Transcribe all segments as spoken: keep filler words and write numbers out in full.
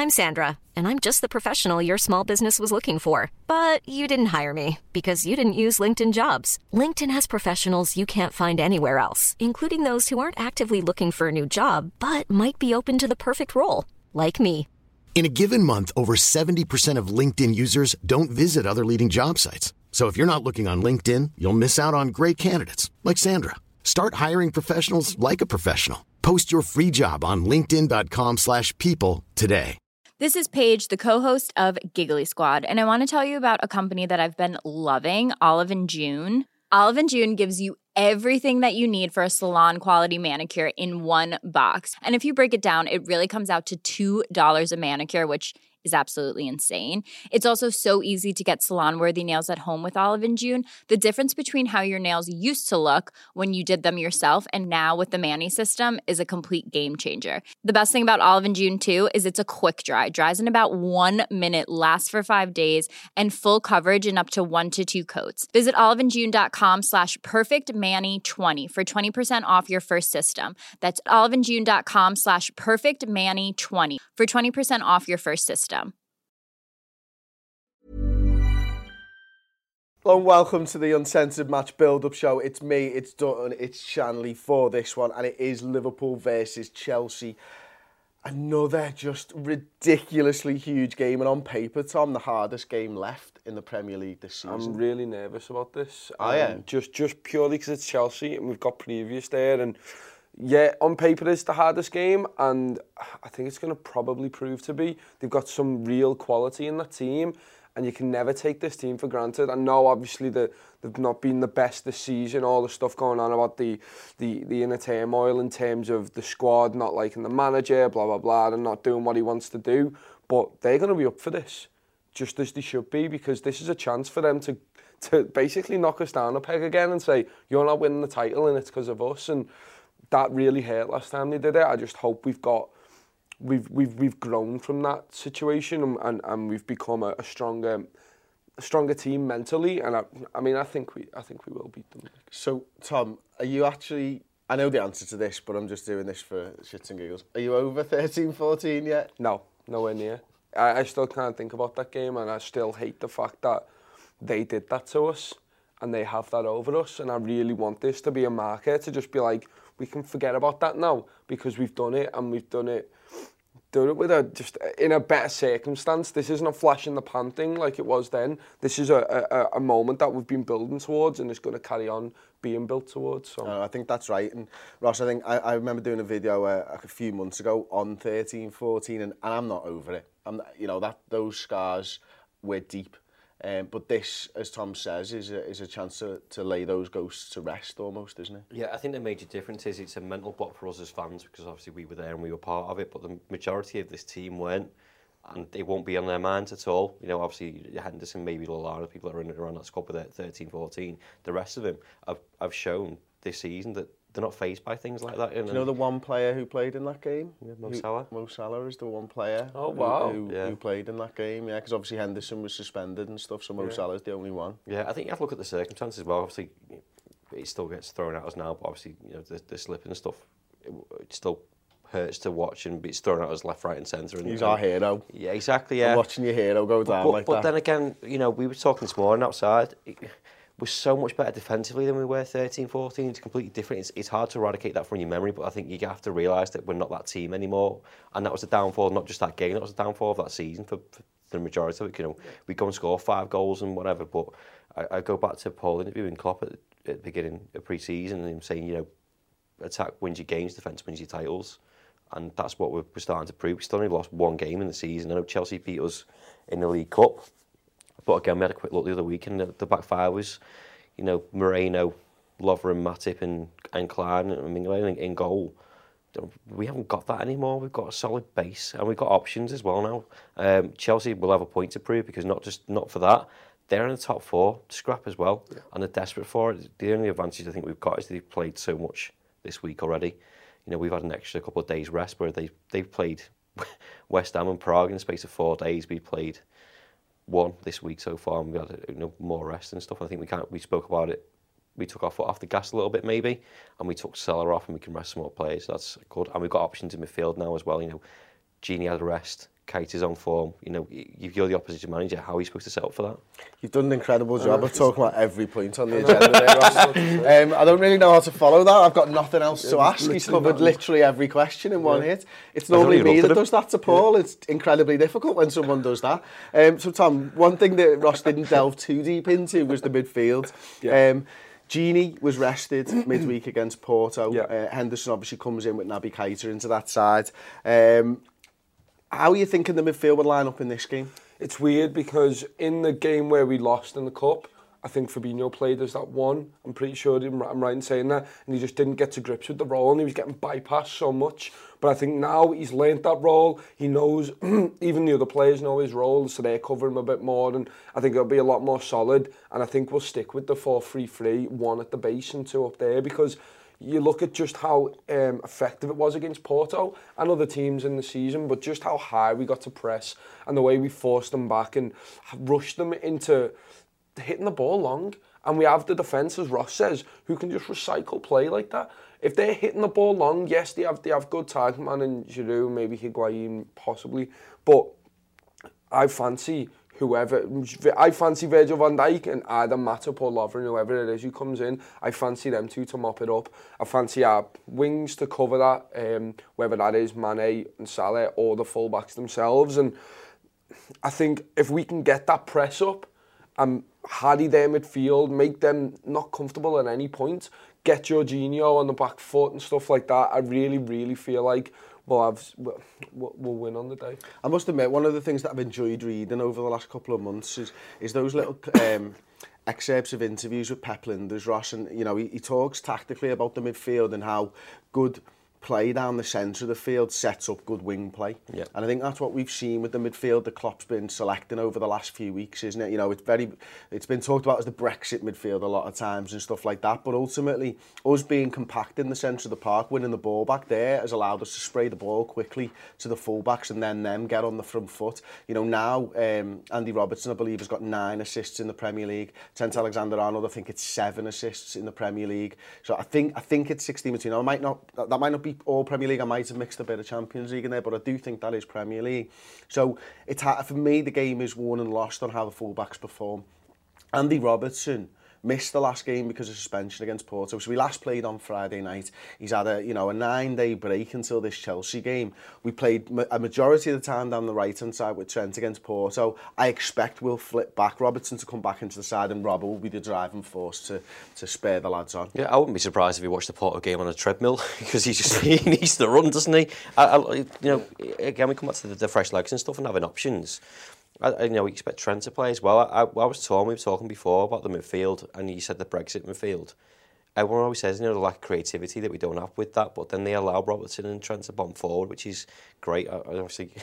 I'm Sandra, and I'm just the professional your small business was looking for. But you didn't hire me because you didn't use LinkedIn Jobs. LinkedIn has professionals you can't find anywhere else, including those who aren't actively looking for a new job, but might be open to the perfect role, like me. In a given month, over seventy percent of LinkedIn users don't visit other leading job sites. So if you're not looking on LinkedIn, you'll miss out on great candidates like Sandra. Start hiring professionals like a professional. Post your free job on linkedin.com slash people today. This is Paige, the co-host of Giggly Squad, and I want to tell you about a company that I've been loving, Olive and June. Olive and June gives you everything that you need for a salon-quality manicure in one box. And if you break it down, it really comes out to two dollars a manicure, which is absolutely insane. It's also so easy to get salon-worthy nails at home with Olive and June. The difference between how your nails used to look when you did them yourself and now with the Mani system is a complete game changer. The best thing about Olive and June, too, is it's a quick dry. Dries in about one minute, lasts for five days, and full coverage in up to one to two coats. Visit oliveandjune.com slash perfectmani20 for twenty percent off your first system. That's oliveandjune.com slash perfectmani20 for twenty percent off your first system. Hello and welcome to the Uncensored Match Build-Up Show. It's me, it's Dutton, it's Shanley for this one, and it is Liverpool versus Chelsea. Another just ridiculously huge game, and on paper, Tom, the hardest game left in the Premier League this season. I'm really nervous about this. Oh, yeah? Um, just, just purely because it's Chelsea, and we've got previous there, and yeah, on paper it's the hardest game, and I think it's going to probably prove to be. They've got some real quality in that team, and you can never take this team for granted. I know, obviously, that they've not been the best this season, all the stuff going on about the, the, the inner turmoil in terms of the squad not liking the manager, blah, blah, blah, and not doing what he wants to do, but they're going to be up for this, just as they should be, because this is a chance for them to, to basically knock us down a peg again and say, you're not winning the title, and it's because of us, and that really hurt last time they did it. I just hope we've got, we've we've we've grown from that situation and and, and we've become a, a stronger, a stronger team mentally. And I, I mean, I think we I think we will beat them. So, Tom, are you actually? I know the answer to this, but I'm just doing this for shits and giggles. Are you over thirteen fourteen yet? No, nowhere near. I, I still can't think about that game, and I still hate the fact that they did that to us and they have that over us. And I really want this to be a marker to just be like, we can forget about that now because we've done it and we've done it done it with a just in a better circumstance. This isn't a flash in the pan thing like it was then. This is a, a, a moment that we've been building towards and it's going to carry on being built towards. So uh, I think that's right. And Ross, I think I, I remember doing a video uh, a few months ago on thirteen fourteen, and, and I'm not over it. I'm, you know, that those scars were deep. Um, but this, as Tom says, is a, is a chance to, to lay those ghosts to rest almost, isn't it? Yeah, I think the major difference is it's a mental block for us as fans because obviously we were there and we were part of it, but the majority of this team weren't, and it won't be on their minds at all. You know, obviously Henderson, maybe Lallana, people that are in and around that squad with their thirteen fourteen, the rest of them have, have shown this season that they're not fazed by things like that. Do you know the one player who played in that game? Yeah, Mo Salah. Mo Salah is the one player oh, wow. who, who, yeah. who played in that game, yeah, because obviously Henderson was suspended and stuff, so Mo yeah. Salah's the only one. Yeah, I think you have to look at the circumstances as well. Obviously, it still gets thrown at us now, but obviously, you know, the, the slipping and stuff, it, it still hurts to watch and it's thrown at us left, right and centre. And, He's our hero. Yeah, exactly, yeah. I'm watching your hero go down but, like but that. But then again, you know, we were talking this morning outside, it, we're so much better defensively than we were thirteen fourteen. It's completely different. It's, it's hard to eradicate that from your memory, but I think you have to realise that we're not that team anymore. And that was the downfall, not just that game, that was the downfall of that season for, for the majority of it. You know, we go and score five goals and whatever, but I, I go back to Paul interviewing Klopp at, at the beginning of pre-season and him saying, you know, attack wins your games, defence wins your titles. And that's what we're, we're starting to prove. We still only lost one game in the season. I know Chelsea beat us in the League Cup. But again, we had a quick look the other week, and the, the back five was, you know, Moreno, Lovren, Matip, and and Klein and Mignolet in, in goal. We haven't got that anymore. We've got a solid base, and we've got options as well now. Um, Chelsea will have a point to prove because not just not for that, they're in the top four, scrap as well, yeah. and they're desperate for it. The only advantage I think we've got is they've played so much this week already. You know, we've had an extra couple of days rest where they they've played West Ham and Prague in the space of four days. We played one this week so far, and we had you know, more rest and stuff. I think we can't. We spoke about it. We took our foot off the gas a little bit, maybe, and we took Salah off, and we can rest some more players. That's good, and we've got options in midfield now as well. You know, Gini had a rest, Keita's on form. You know, if you're the opposition manager, how are you supposed to set up for that? You've done an incredible job of talking about every point on the agenda there, Ross. um, I don't really know how to follow that. I've got nothing else to ask. He's covered literally every question in one yeah. hit. It's normally me that does that to Paul. Yeah. It's incredibly difficult when someone does that. Um, so, Tom, one thing that Ross didn't delve too deep into was the midfield. Yeah. Um, Gini was rested midweek against Porto. Yeah. Uh, Henderson obviously comes in with Naby Keita into that side. Um, how are you thinking the midfield would line up in this game? It's weird because in the game where we lost in the Cup, I think Fabinho played as that one. I'm pretty sure I'm right in saying that. And he just didn't get to grips with the role and he was getting bypassed so much. But I think now he's learnt that role. He knows, even the other players know his role, so they cover him a bit more. And I think it'll be a lot more solid. And I think we'll stick with the four three three, one at the base and two up there, because you look at just how um, effective it was against Porto and other teams in the season, but just how high we got to press and the way we forced them back and rushed them into hitting the ball long. And we have the defence, as Ross says, who can just recycle play like that. If they're hitting the ball long, yes, they have they have good target man in Giroud, maybe Higuain, possibly. But I fancy whoever, I fancy Virgil van Dijk and either Matip or Lovren, whoever it is who comes in, I fancy them two to mop it up. I fancy our wings to cover that, um, whether that is Mane and Salah or the fullbacks themselves. And I think if we can get that press up and hardy their midfield, make them not comfortable at any point, get Jorginho on the back foot and stuff like that, I really, really feel like we'll, have, we'll, we'll win on the day. I must admit, one of the things that I've enjoyed reading over the last couple of months is, is those little um, excerpts of interviews with Pep Lijnders, Ross, and you know, he, he talks tactically about the midfield and how good play down the centre of the field sets up good wing play. Yeah. And I think that's what we've seen with the midfield that Klopp's been selecting over the last few weeks, isn't it? You know, it's very, it's been talked about as the Brexit midfield a lot of times and stuff like that, but ultimately us being compact in the centre of the park, winning the ball back there has allowed us to spray the ball quickly to the full-backs and then them get on the front foot. You know, now um, Andy Robertson, I believe, has got nine assists in the Premier League. Trent Alexander-Arnold, I think it's seven assists in the Premier League. So I think I think it's sixteen between. I might not, that might not be all Premier League. I might have mixed a bit of Champions League in there, but I do think that is Premier League. So it's for me, the game is won and lost on how the fullbacks perform. Andy Robertson missed the last game because of suspension against Porto. So we last played on Friday night. He's had a you know a nine-day break until this Chelsea game. We played a majority of the time down the right-hand side with Trent against Porto. I expect we'll flip back. Robertson to come back into the side and Robbo will be the driving force to, to spare the lads on. Yeah, I wouldn't be surprised if he watched the Porto game on a treadmill because he just he needs to run, doesn't he? I, I, you know, again, we come back to the, the fresh legs and stuff and having options. I, you know, we expect Trent to play as well. I, I, I was torn, we were talking before about the midfield, and you said the Brexit midfield. Everyone always says, you know, the lack of creativity that we don't have with that, but then they allow Robertson and Trent to bomb forward, which is great. I, I obviously,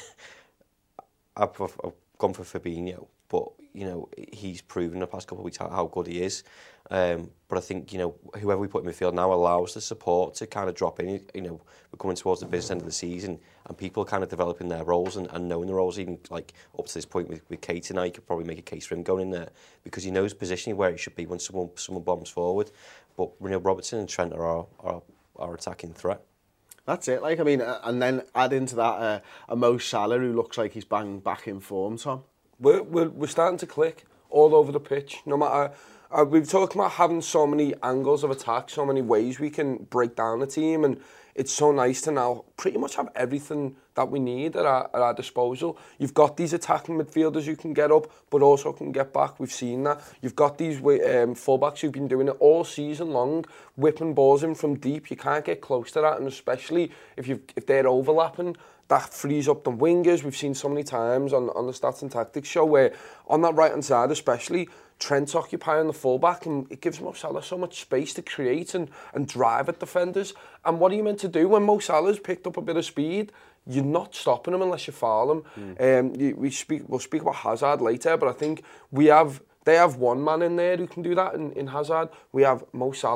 I've, I've, I've gone for Fabinho, but, you know, he's proven the past couple of weeks how, how good he is. Um, but I think, you know, whoever we put in midfield now allows the support to kind of drop in. You know, we're coming towards the business end of the season and people are kind of developing their roles and, and knowing the roles, even like up to this point with, with Keita now, you could probably make a case for him going in there because he knows positioning where it should be when someone someone bombs forward. But, you know, Robertson and Trent are our, our, our attacking threat. That's it. Like, I mean, uh, and then add into that uh, a Mo Salah who looks like he's bang back in form, Tom. We're, we're, we're starting to click all over the pitch, no matter... Uh, we've talked about having so many angles of attack, so many ways we can break down a team, and it's so nice to now pretty much have everything that we need at our, at our disposal. You've got these attacking midfielders who can get up, but also can get back. We've seen that. You've got these um, fullbacks who've been doing it all season long, whipping balls in from deep. You can't get close to that, and especially if you if they're overlapping, that frees up the wingers. We've seen so many times on, on the Stats and Tactics show where on that right-hand side especially, Trent's occupying the fullback and it gives Mo Salah so much space to create and, and drive at defenders. And what are you meant to do when Mo Salah's picked up a bit of speed? You're not stopping him unless you foul him. Mm. Um, you, we speak, we'll speak about Hazard later, but I think we have... They have one man in there who can do that in, in Hazard. We have Mo Salah,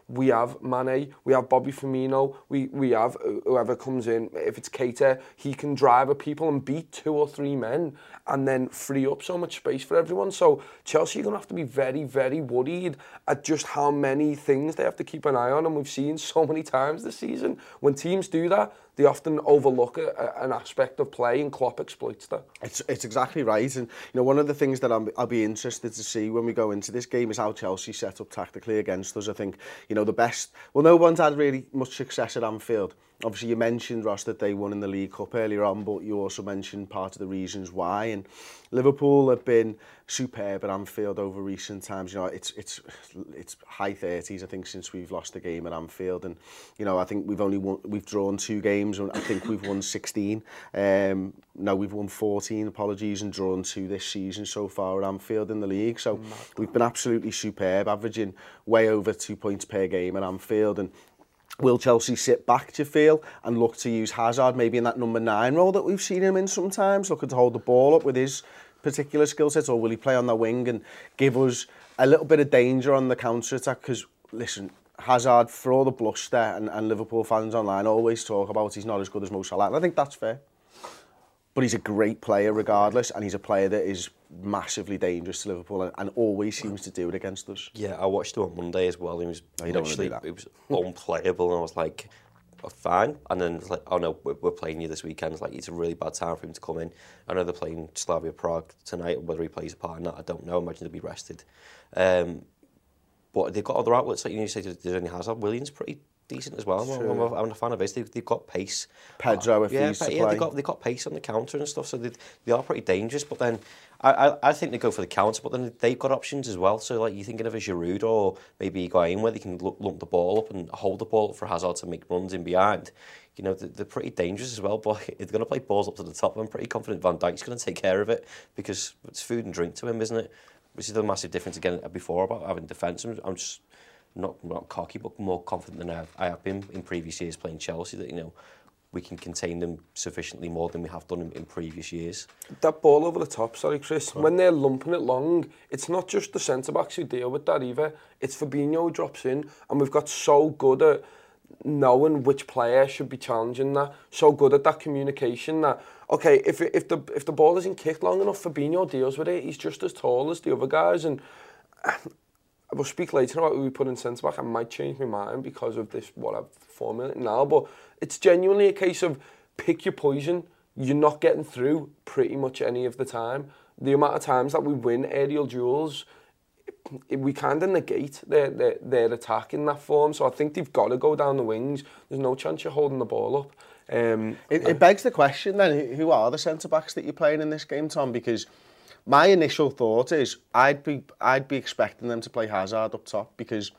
we have Mane, we have Bobby Firmino, we, we have whoever comes in. If it's Keita, he can drive at people and beat two or three men and then free up so much space for everyone. So Chelsea are going to have to be very, very worried at just how many things they have to keep an eye on. And we've seen so many times this season, when teams do that, they often overlook a, a, an aspect of play, and Klopp exploits that. It's it's exactly right. And you know, one of the things that I'm, I'll be interested to see when we go into this game is how Chelsea set up tactically against us. I think, you know, the best... Well, no one's had really much success at Anfield. Obviously, you mentioned, Ross, that they won in the League Cup earlier on, but you also mentioned part of the reasons why. And Liverpool have been superb at Anfield over recent times. You know, it's it's it's high thirties, I think, since we've lost a game at Anfield. And you know, I think we've only won, we've drawn two games, and I think we've won sixteen. Um, no, we've won fourteen. Apologies, and drawn two this season so far at Anfield in the league. So we've been absolutely superb, averaging way over two points per game at Anfield. And will Chelsea sit back, do you feel, and look to use Hazard maybe in that number nine role that we've seen him in sometimes, looking to hold the ball up with his particular skill set, or will he play on the wing and give us a little bit of danger on the counter-attack? Because, listen, Hazard, for all the bluster, and, and Liverpool fans online always talk about he's not as good as Mo Salah, and I think that's fair. But he's a great player regardless, and he's a player that is massively dangerous to Liverpool and, and always seems to do it against us. Yeah, I watched him on Monday as well. He was oh, you don't actually want to do that. It was unplayable, and I was like, oh, fine. And then it's like, oh no, we're, we're playing you this weekend. It's like, it's a really bad time for him to come in. I know they're playing Slavia Prague tonight. Whether he plays a part in that, I don't know. I imagine he'll be rested. Um, but they've got other outlets, like you know, you say there's only Hazard. Williams pretty decent as well. I'm, I'm, I'm a fan of his. They've, they've got pace. Pedro, if yeah, he's to yeah, play. They've got, they've got pace on the counter and stuff, so they, they are pretty dangerous. But then I, I, I think they go for the counter, but then they've got options as well. So like you're thinking of a Giroud or maybe Higuain, where they can lump, lump the ball up and hold the ball up for Hazard to make runs in behind. You know, they're, they're pretty dangerous as well, but if they're going to play balls up to the top, I'm pretty confident Van Dijk's going to take care of it, because it's food and drink to him, isn't it? Which is the massive difference again before about having defence. I'm, I'm just... Not, not cocky, but more confident than I have, I have been in previous years playing Chelsea, that, you know, we can contain them sufficiently more than we have done in, in previous years. That ball over the top, sorry Chris, oh. when they're lumping it long, it's not just the centre-backs who deal with that either. It's Fabinho who drops in, and we've got so good at knowing which player should be challenging that, so good at that communication that, okay, if, if, the, if the ball isn't kicked long enough, Fabinho deals with it. He's just as tall as the other guys, and we'll speak later about who we put in centre-back. I might change my mind because of this, what I've formulated now, but it's genuinely a case of pick your poison. You're not getting through pretty much any of the time. The amount of times that we win aerial duels, we kind of negate their, their, their attack in that form, so I think they've got to go down the wings. There's no chance you're holding the ball up. Um, it, it begs the question then, who are the centre-backs that you're playing in this game, Tom? Because my initial thought is I'd be I'd be expecting them to play Hazard up top, because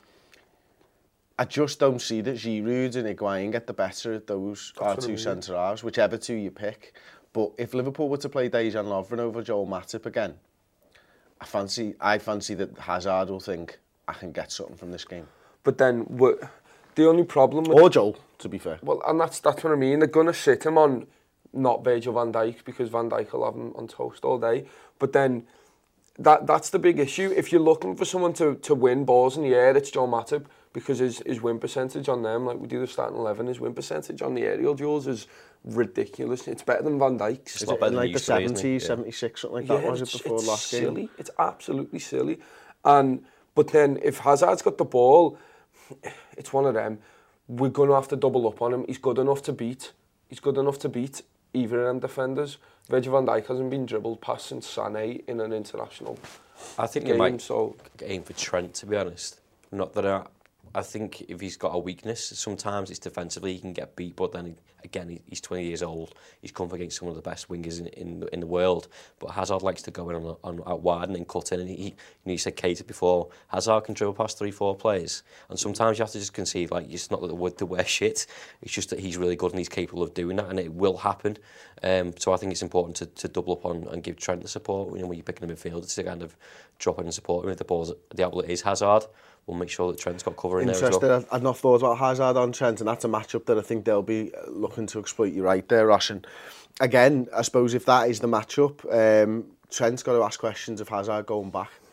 I just don't see that Giroud and Higuain get the better of those our two centre-halves, whichever two you pick. But if Liverpool were to play Dejan Lovren over Joel Matip again, I fancy I fancy that Hazard will think I can get something from this game. But then what, the only problem with... Or Joel, to be fair. Well, and that's that's what I mean. They're going to sit him on not Virgil van Dijk, because Van Dijk will have him on toast all day. But then that that's the big issue. If you're looking for someone to, to win balls in the air, it's Joel Matip, because his, his win percentage on them, like we do the starting eleven, his win percentage on the aerial duels is ridiculous. It's better than Van Dijk's. It's it like the seventies, seventy-six, something like that, yeah, was it, before it's last silly. game? It's absolutely silly. And but then if Hazard's got the ball, it's one of them. We're going to have to double up on him. He's good enough to beat. He's good enough to beat either of them defenders. Virgil van Dijk hasn't been dribbled past since Sané in an international I think game, they might so aim for Trent, to be honest. Not that I, I think if he's got a weakness, sometimes it's defensively he can get beat, but then he, again he's twenty years old. He's come up against some of the best wingers in in, in the world. But Hazard likes to go in on, on out wide and then cut in. And he, you know, you said Keita before. Hazard can dribble past three, four players, and sometimes you have to just concede. Like, it's not that the word to wear shit. It's just that he's really good and he's capable of doing that, and it will happen. Um, so I think it's important to, to double up on and give Trent the support. You know, when you're picking a midfielder, to kind of drop in and support him. If the ball's the outlet is Hazard, we'll make sure that Trent's got cover in there as well. I've not thought about Hazard on Trent, and that's a matchup that I think they'll be looking to exploit. You right there, Ross. And again, I suppose if that is the matchup, um, Trent's got to ask questions of Hazard going back.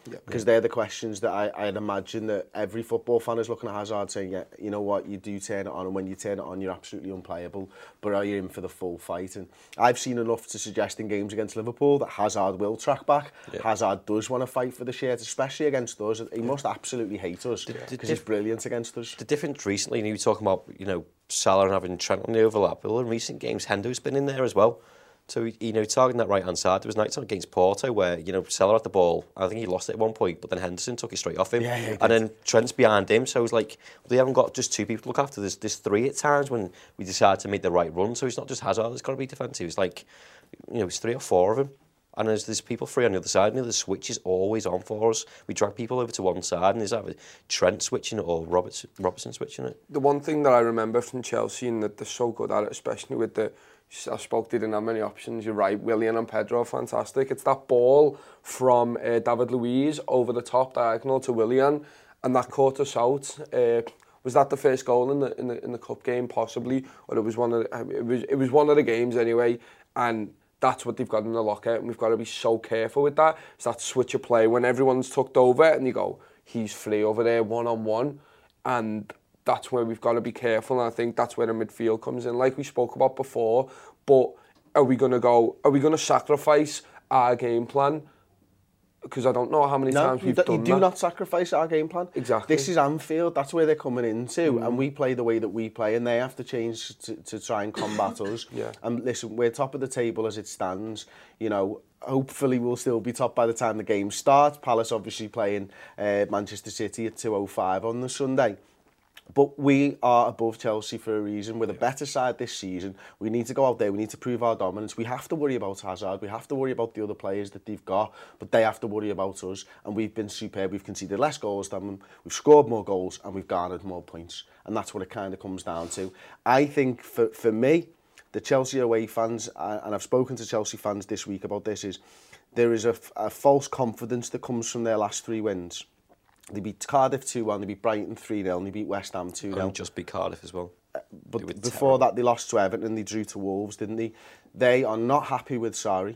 Because yeah. they're the questions that I, I'd imagine that every football fan is looking at Hazard saying, yeah, you know what, you do turn it on, and when you turn it on, you're absolutely unplayable, but are you in for the full fight? And I've seen enough to suggest in games against Liverpool that Hazard will track back. Yeah. Hazard does want to fight for the shirt, especially against us. He yeah. must absolutely hate us, because he's brilliant against us. The difference recently, and you were talking about, you know, Salah and having Trent on the overlap, well, in recent games, Hendo's been in there as well. So, you know, targeting that right-hand side, there was nights against Porto where, you know, Salah had the ball, I think he lost it at one point, but then Henderson took it straight off him. Yeah, yeah, and then Trent's behind him, so it was like, well, they haven't got just two people to look after. There's, there's three at times when we decide to make the right run, so it's not just Hazard that's got to be defensive. It's like, you know, it's three or four of them. And there's, there's people free on the other side, and the switch is always on for us. We drag people over to one side, and there's either Trent switching it or Robertson, Robertson switching it. The one thing that I remember from Chelsea, and that they're so good at it, especially with the, I spoke, they didn't have many options, you're right, Willian and Pedro, fantastic. It's that ball from uh, David Luiz over the top diagonal to Willian, and that caught us out. Uh, was that the first goal in the in the in the cup game, possibly, or it was one of the, it was it was one of the games anyway, and that's what they've got in the locker, and we've got to be so careful with that. It's that switch of play when everyone's tucked over, and you go, he's free over there, one on one, and that's where we've got to be careful, and I think that's where the midfield comes in, like we spoke about before. But are we going to go, are we going to sacrifice our game plan? Because I don't know how many no, times we've d- done you do that. not sacrifice our game plan. Exactly. This is Anfield, that's where they're coming into, Mm. and we play the way that we play, and they have to change to, to try and combat us. Yeah. And listen, we're top of the table as it stands. You know, hopefully we'll still be top by the time the game starts. Palace obviously playing uh, Manchester City at two oh five on the Sunday. But we are above Chelsea for a reason. We're the better side this season. We need to go out there. We need to prove our dominance. We have to worry about Hazard. We have to worry about the other players that they've got. But they have to worry about us. And we've been superb. We've conceded less goals than them. We've scored more goals and we've garnered more points. And that's what it kind of comes down to. I think for, for me, the Chelsea away fans, and I've spoken to Chelsea fans this week about this, is there is a, a false confidence that comes from their last three wins. They beat Cardiff two one, they beat Brighton three nil, and they beat West Ham two nil. And just beat Cardiff as well. Uh, but before terrible. that, they lost to Everton, they drew to Wolves, didn't they? They are not happy with Sarri.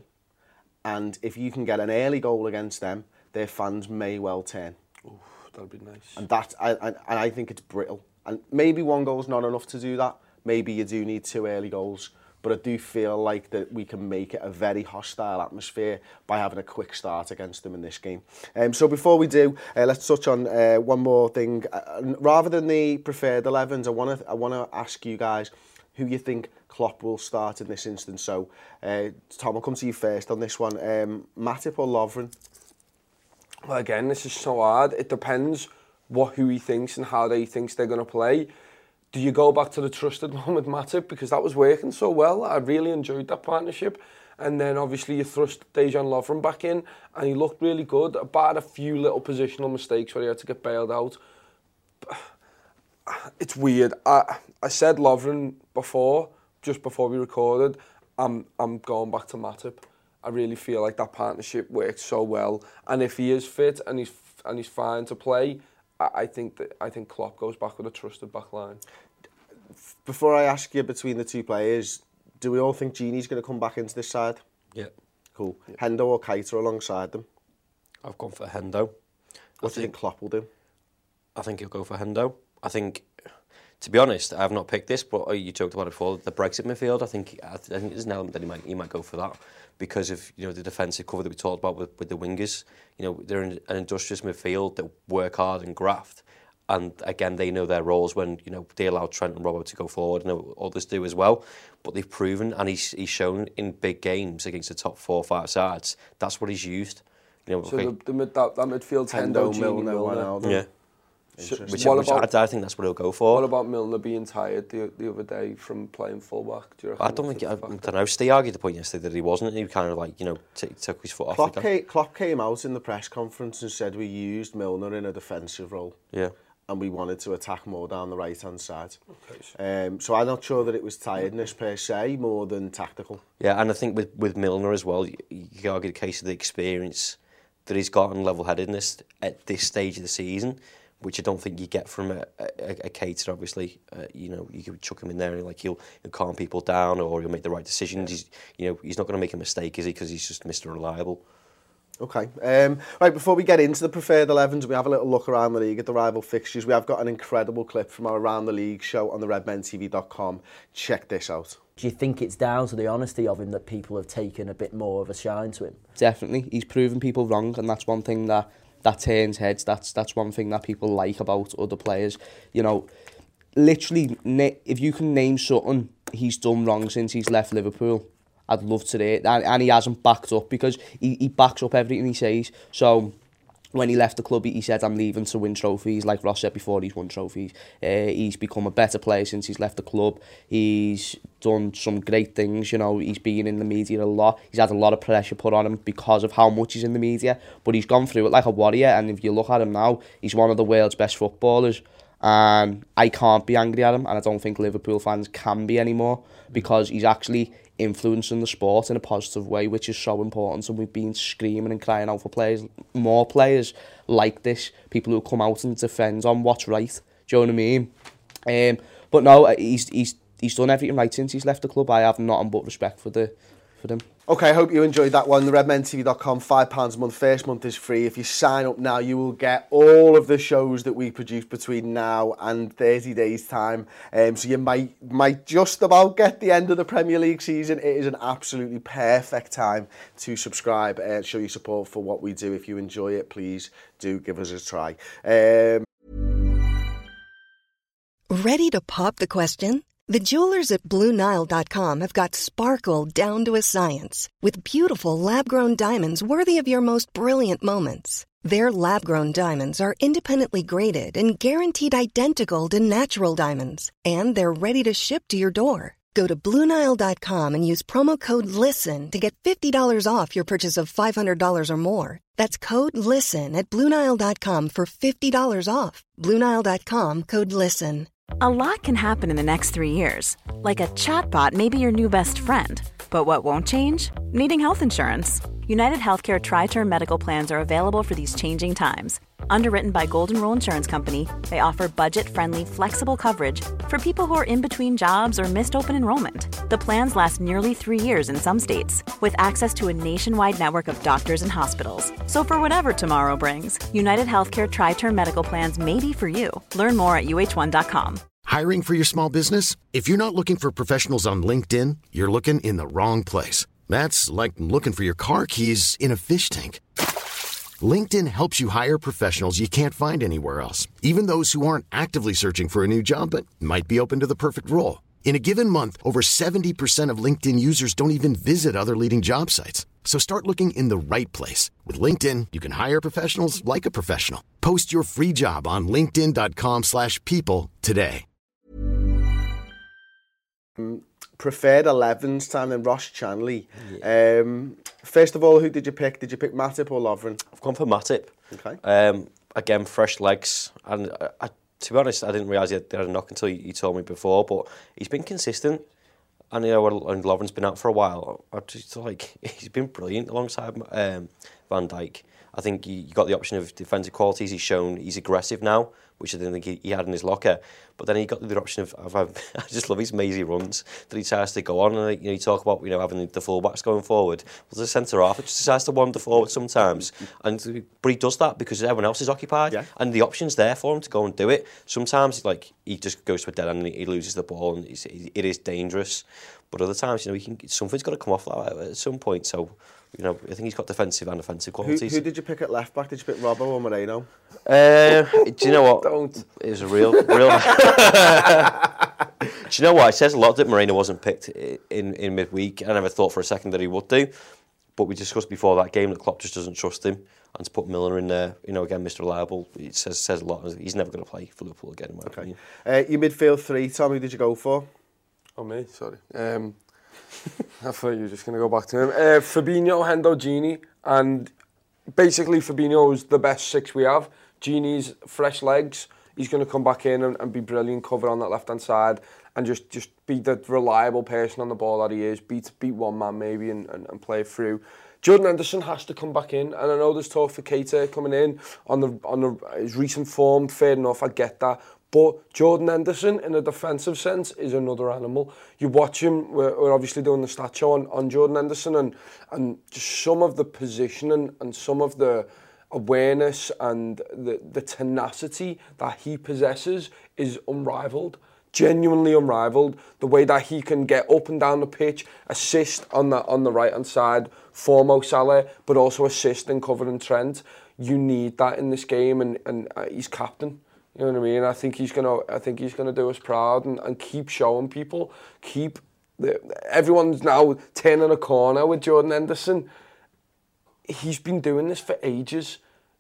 And if you can get an early goal against them, their fans may well turn. Ooh, that'd be nice. And, that, I, I, and I think it's brittle. And maybe one goal's not enough to do that. Maybe you do need two early goals. But I do feel like that we can make it a very hostile atmosphere by having a quick start against them in this game. Um, so before we do, uh, let's touch on uh, one more thing. Uh, rather than the preferred elevens, I want to I want to ask you guys who you think Klopp will start in this instance. So, uh, Tom, I'll come to you first on this one. Um, Matip or Lovren? Well, again, this is so hard. It depends what who he thinks and how they thinks they're going to play. Do you go back to the trusted one with Matip? Because that was working so well. I really enjoyed that partnership. And then obviously you thrust Dejan Lovren back in and he looked really good, about a few little positional mistakes where he had to get bailed out. It's weird. I I said Lovren before, just before we recorded. I'm I'm going back to Matip. I really feel like that partnership works so well. And if he is fit and he's and he's fine to play, I think that I think Klopp goes back with a trusted back line. Before I ask you between the two players, do we all think Gini's going to come back into this side? Yeah. Cool. Yeah. Hendo or Keita alongside them? I've gone for Hendo. What do you think Klopp will do? I think he'll go for Hendo. I think, to be honest, I have not picked this, but you talked about it before, the Brexit midfield. I think I think there's an element that he might he might go for that because of, you know, the defensive cover that we talked about with, with the wingers. You know, they're in an industrious midfield that work hard and graft. And again, they know their roles when, you know, they allow Trent and Robbo to go forward, and others do as well. But they've proven, and he's he's shown in big games against the top four or five sides, that's what he's used. You know, so okay. the, the mid, that, that midfield, Hendo, Gini, Milner. Milner. Yeah. So, which, what which about, I, I think that's what he'll go for. What about Milner being tired the, the other day from playing fullback? Do you reckon I don't think, I, I don't know, Steve argued the point yesterday that he wasn't. He kind of like, you know, t- took his foot Klopp off the came, Klopp came out in the press conference and said we used Milner in a defensive role. Yeah. And we wanted to attack more down the right-hand side. Okay, so. Um, so I'm not sure that it was tiredness per se, more than tactical. Yeah, and I think with, with Milner as well, you, you can argue the case of the experience that he's got and level-headedness at this stage of the season, which I don't think you get from a, a, a Keita, obviously. Uh, you know, you could chuck him in there and like he'll, he'll calm people down or he'll make the right decisions. He's, you know, he's not going to make a mistake, is he? Because he's just Mister Reliable. Okay. Um, right, before we get into the preferred elevens, we have a little look around the league at the rival fixtures. We have got an incredible clip from our Around the League show on the red men t v dot com. Check this out. Do you think it's down to the honesty of him that people have taken a bit more of a shine to him? Definitely. He's proven people wrong, and that's one thing that, that turns heads. That's that's one thing that people like about other players. You know, literally, if you can name something he's done wrong since he's left Liverpool, I'd love to hear it. And, and he hasn't backed up, because he, he backs up everything he says. So when he left the club, he said, I'm leaving to win trophies. Like Ross said before, he's won trophies. Uh, he's become a better player since he's left the club. He's done some great things, you know. He's been in the media a lot. He's had a lot of pressure put on him because of how much he's in the media. But he's gone through it like a warrior. And if you look at him now, he's one of the world's best footballers. And I can't be angry at him. And I don't think Liverpool fans can be anymore, because he's actually influencing the sport in a positive way, which is so important. And we've been screaming and crying out for players, more players like this, people who come out and defend on what's right. Do you know what I mean? Um, but no, he's he's he's done everything right since he's left the club. I have nothing but respect for the for them. Okay, I hope you enjoyed that one. the red men t v dot com, five pounds a month. First month is free. If you sign up now, you will get all of the shows that we produce between now and thirty days' time. Um, so you might might just about get the end of the Premier League season. It is an absolutely perfect time to subscribe and show your support for what we do. If you enjoy it, please do give us a try. Um, Ready to pop the question? The jewelers at Blue Nile dot com have got sparkle down to a science with beautiful lab-grown diamonds worthy of your most brilliant moments. Their lab-grown diamonds are independently graded and guaranteed identical to natural diamonds, and they're ready to ship to your door. Go to Blue Nile dot com and use promo code LISTEN to get fifty dollars off your purchase of five hundred dollars or more. That's code LISTEN at Blue Nile dot com for fifty dollars off. Blue Nile dot com, code LISTEN. A lot can happen in the next three years. Like a chatbot may be your new best friend. But what won't change? Needing health insurance. United Healthcare Tri-Term Medical Plans are available for these changing times. Underwritten by Golden Rule Insurance Company, they offer budget-friendly, flexible coverage for people who are in between jobs or missed open enrollment. The plans last nearly three years in some states, with access to a nationwide network of doctors and hospitals. So for whatever tomorrow brings, United Healthcare Tri-Term Medical Plans may be for you. Learn more at U H one dot com. Hiring for your small business? If you're not looking for professionals on LinkedIn, you're looking in the wrong place. That's like looking for your car keys in a fish tank. LinkedIn helps you hire professionals you can't find anywhere else, even those who aren't actively searching for a new job but might be open to the perfect role. In a given month, over seventy percent of LinkedIn users don't even visit other leading job sites. So start looking in the right place. With LinkedIn, you can hire professionals like a professional. Post your free job on linkedin dot com slash people today. Preferred elevens time then, Ross Chanley. Yeah. Um, first of all, who did you pick? Did you pick Matip or Lovren? I've gone for Matip. Okay. Um, again, fresh legs. And I, I, to be honest, I didn't realise he had, he had a knock until you, you told me before, but he's been consistent. And, you know, and Lovren's been out for a while. I just like, he's been brilliant alongside um, Van Dijk. I think you got the option of defensive qualities. He's shown he's aggressive now, which I didn't think he, he had in his locker. But then he got the option of, of, of I just love his mazy runs that he tries to go on. And you know, you talk about you know having the fullbacks going forward. Well, the centre half, it just decides to wander forward sometimes. And but he does that because everyone else is occupied, yeah. And the option's there for him to go and do it. Sometimes like he just goes to a dead end and he loses the ball, and it's, it is dangerous. But other times, you know, he can, something's got to come off at some point. So. You know, I think he's got defensive and offensive qualities. Who, who did you pick at left back? Did you pick Robbo or Moreno? Uh, do you know what? Don't. It was a real, real. Do you know what? It says a lot that Moreno wasn't picked in, in midweek. I never thought for a second that he would do. But we discussed before that game that Klopp just doesn't trust him, and to put Milner in there, you know, again, Mister Reliable, it says says a lot. He's never going to play for Liverpool again. In my okay. opinion. Uh, your midfield three, Tom. Who did you go for? Oh me, sorry. Um, I thought you were just going to go back to him. Uh, Fabinho, Hendo, Gini, and basically Fabinho's the best six we have. Gini's fresh legs. He's going to come back in and, and be brilliant, cover on that left-hand side, and just, just be the reliable person on the ball that he is. Beat beat one man maybe and, and, and play it through. Jordan Henderson has to come back in, and I know there's talk for Keita coming in on the on the, his recent form. Fair enough, I get that. But Jordan Henderson, in a defensive sense, is another animal. You watch him, we're, we're obviously doing the stat show on, on Jordan Henderson, and, and just some of the positioning and some of the awareness and the, the tenacity that he possesses is unrivaled. Genuinely unrivaled. The way that he can get up and down the pitch, assist on the on the right hand side for Mo Salah, but also assist and covering Trent. You need that in this game, and, and uh, he's captain. You know what I mean? I think he's gonna. I think he's gonna do us proud and, and keep showing people. Keep the, everyone's now turning a corner with Jordan Henderson. He's been doing this for ages,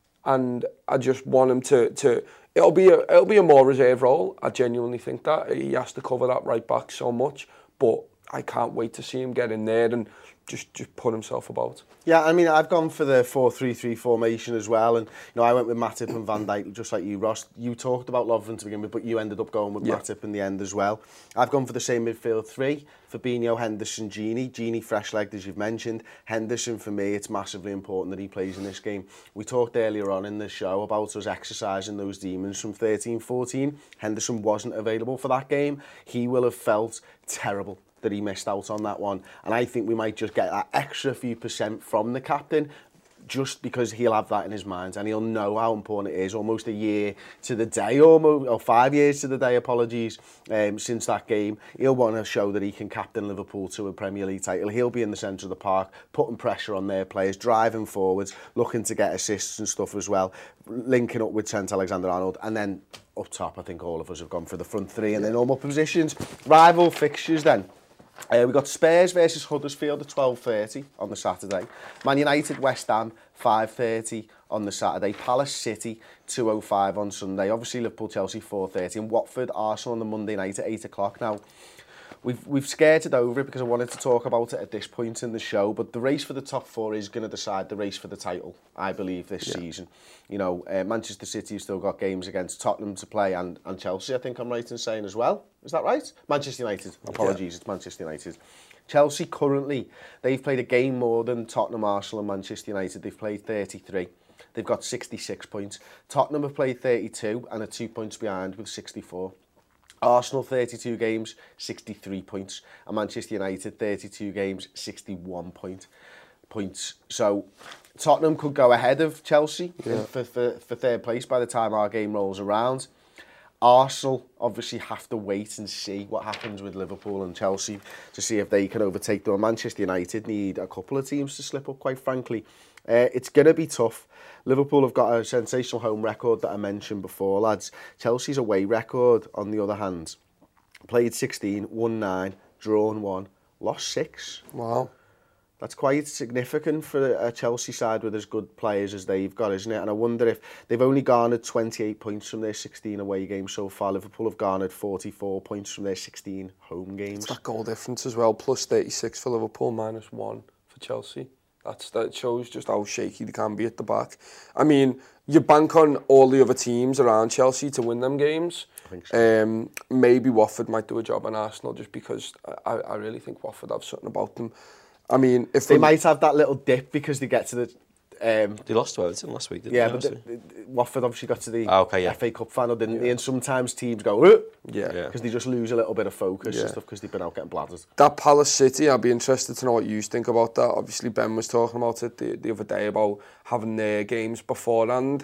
and I just want him to to. It'll be a it'll be a more reserve role. I genuinely think that he has to cover that right back so much, but I can't wait to see him get in there and just just put himself about. Yeah, I mean, I've gone for the four three three formation as well, and you know, I went with Matip and Van Dijk just like you, Ross. You talked about Lovren to begin with, but you ended up going with yeah. Matip in the end as well. I've gone for the same midfield three: Fabinho, Henderson, Gini. Gini fresh-legged, as you've mentioned. Henderson, for me, it's massively important that he plays in this game. We talked earlier on in the show about us exercising those demons from thirteen fourteen. Henderson wasn't available for that game. He will have felt terrible that he missed out on that one, and I think we might just get that extra few percent from the captain, just because he'll have that in his mind and he'll know how important it is. Almost a year to the day, almost, or five years to the day, apologies, um, since that game. He'll want to show that he can captain Liverpool to a Premier League title. He'll be in the centre of the park, putting pressure on their players, driving forwards, looking to get assists and stuff as well, linking up with Trent Alexander-Arnold, and then up top, I think all of us have gone for the front three in their normal positions. Rival fixtures then. Uh, we got Spurs versus Huddersfield at twelve thirty on the Saturday. Man United, West Ham, five thirty on the Saturday. Palace City, two oh five on Sunday. Obviously Liverpool, Chelsea, four thirty. And Watford, Arsenal on the Monday night at eight o'clock. Now, we've we've skirted over it because I wanted to talk about it at this point in the show, but the race for the top four is going to decide the race for the title, I believe, this yeah. season. You know, uh, Manchester City have still got games against Tottenham to play, and, and Chelsea, I think I'm right in saying as well. Is that right? Manchester United. Apologies, yeah. It's Manchester United. Chelsea currently, they've played a game more than Tottenham, Arsenal and Manchester United. They've played thirty-three. They've got sixty-six points. Tottenham have played thirty-two and are two points behind with sixty-four. Arsenal, thirty-two games, sixty-three points. And Manchester United, thirty-two games, sixty-one point, points. So Tottenham could go ahead of Chelsea yeah. for, for, for third place by the time our game rolls around. Arsenal obviously have to wait and see what happens with Liverpool and Chelsea to see if they can overtake them. Manchester United need a couple of teams to slip up, quite frankly. Uh, it's going to be tough. Liverpool have got a sensational home record that I mentioned before, lads. Chelsea's away record, on the other hand, played sixteen, won nine, drawn one, lost six. Wow. That's quite significant for a Chelsea side with as good players as they've got, isn't it? And I wonder if they've only garnered twenty-eight points from their sixteen away games so far. Liverpool have garnered forty-four points from their sixteen home games. It's that goal difference as well, plus thirty-six for Liverpool, minus one for Chelsea. That's, that shows just how shaky they can be at the back. I mean, you bank on all the other teams around Chelsea to win them games. I think so. Um, maybe Watford might do a job on Arsenal just because I, I really think Watford have something about them. I mean, if they might have that little dip because they get to the. Um, they lost to Everton last week, didn't yeah, they? Yeah, but the, the, Watford obviously got to the oh, okay, yeah. F A Cup final, didn't yeah. they? And sometimes teams go, uh, yeah, because yeah. they just lose a little bit of focus yeah. and stuff because they've been out getting bladdered. That Palace City, I'd be interested to know what you think about that. Obviously, Ben was talking about it the, the other day about having their games beforehand.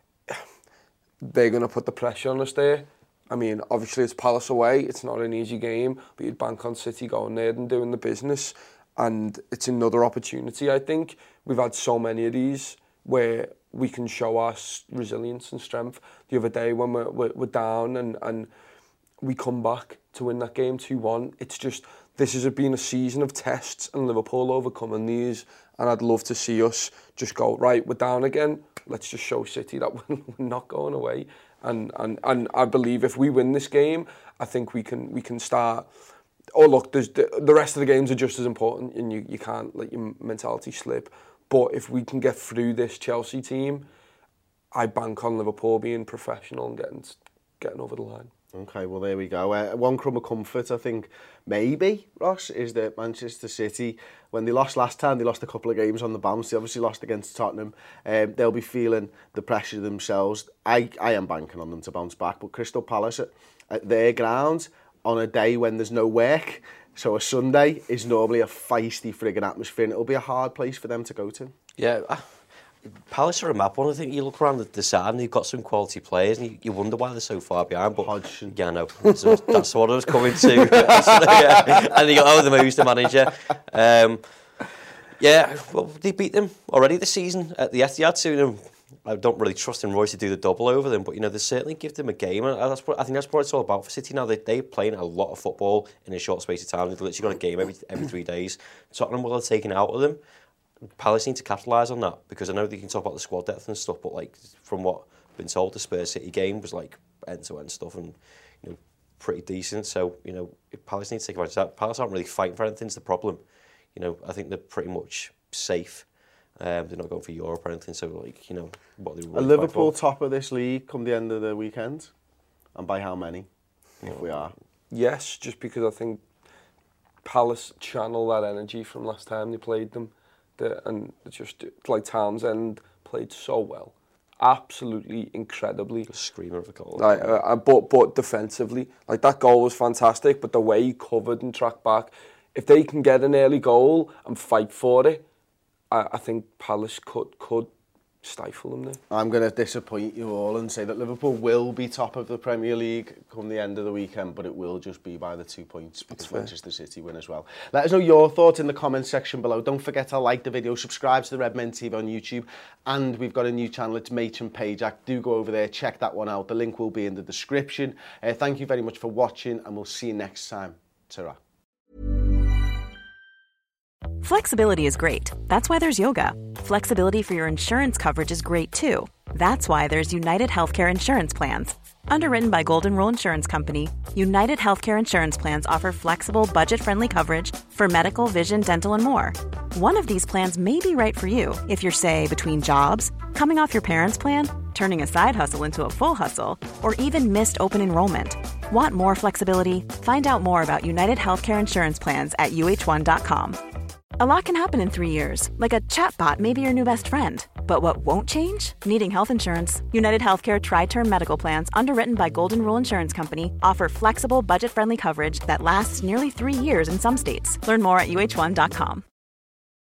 They're going to put the pressure on us there. I mean, obviously it's Palace away. It's not an easy game, but you'd bank on City going there and doing the business. And it's another opportunity, I think. We've had so many of these where we can show our resilience and strength. The other day when we're, we're, we're down and, and we come back to win that game two one, it's just, this has been a season of tests and Liverpool overcoming these, and I'd love to see us just go, right, we're down again, let's just show City that we're not going away. And, and, and I believe if we win this game, I think we can we can start... Oh, look, there's the, the rest of the games are just as important and you, you can't let your mentality slip. But if we can get through this Chelsea team, I bank on Liverpool being professional and getting getting over the line. Okay, well, there we go. Uh, one crumb of comfort, I think, maybe, Ross, is that Manchester City, when they lost last time, they lost a couple of games on the bounce. They obviously lost against Tottenham. Um, they'll be feeling the pressure themselves. I, I am banking on them to bounce back, but Crystal Palace at, at their ground on a day when there's no work, so a Sunday is normally a feisty frigging atmosphere, and it'll be a hard place for them to go to. Yeah, uh, Palace are a map one. I think you look around the, the side and they've got some quality players, and you, you wonder why they're so far behind. But Hodgson. Yeah, I know. So that's what I was coming to. Yeah. And you go, oh, the moves the manager. Um, yeah, well, they beat them already this season at the Etihad to them. I don't really trust in Royce to do the double over them, but you know they certainly give them a game, and that's what I think that's what it's all about for City now. They they're playing a lot of football in a short space of time. They've literally got a game every every three days. Tottenham will have taken it out of them. Palace need to capitalise on that, because I know they can talk about the squad depth and stuff, but like from what I've been told, the Spurs City game was like end to end stuff and you know pretty decent. So you know Palace need to take advantage of that. Palace aren't really fighting for anything's the problem. You know I think they're pretty much safe. Um, they're not going for Europe or anything, so like you know what they. Are Liverpool top of this league come the end of the weekend, and by how many? If yeah. we are. Yes, just because I think Palace channel that energy from last time they played them, the, and just like Townsend played so well, absolutely incredibly. A screamer of a goal. Like, uh, but but defensively, like that goal was fantastic. But the way he covered and tracked back, if they can get an early goal and fight for it, I think Palace could could stifle them there. I'm going to disappoint you all and say that Liverpool will be top of the Premier League come the end of the weekend, but it will just be by the two points because Manchester City win as well. Let us know your thoughts in the comments section below. Don't forget to like the video, subscribe to the Redmen T V on YouTube, and we've got a new channel, it's Matron Pajak. Do go over there, check that one out. The link will be in the description. Uh, thank you very much for watching, and we'll see you next time. Ta-ra. Flexibility is great. That's why there's yoga. Flexibility for your insurance coverage is great too. That's why there's United Healthcare Insurance Plans. Underwritten by Golden Rule Insurance Company, United Healthcare Insurance Plans offer flexible, budget-friendly coverage for medical, vision, dental, and more. One of these plans may be right for you if you're, say, between jobs, coming off your parents' plan, turning a side hustle into a full hustle, or even missed open enrollment. Want more flexibility? Find out more about United Healthcare Insurance Plans at U H one dot com. A lot can happen in three years, like a chatbot may be your new best friend. But what won't change? Needing health insurance. United Healthcare Tri-Term Medical Plans, underwritten by Golden Rule Insurance Company, offer flexible, budget-friendly coverage that lasts nearly three years in some states. Learn more at U H one dot com.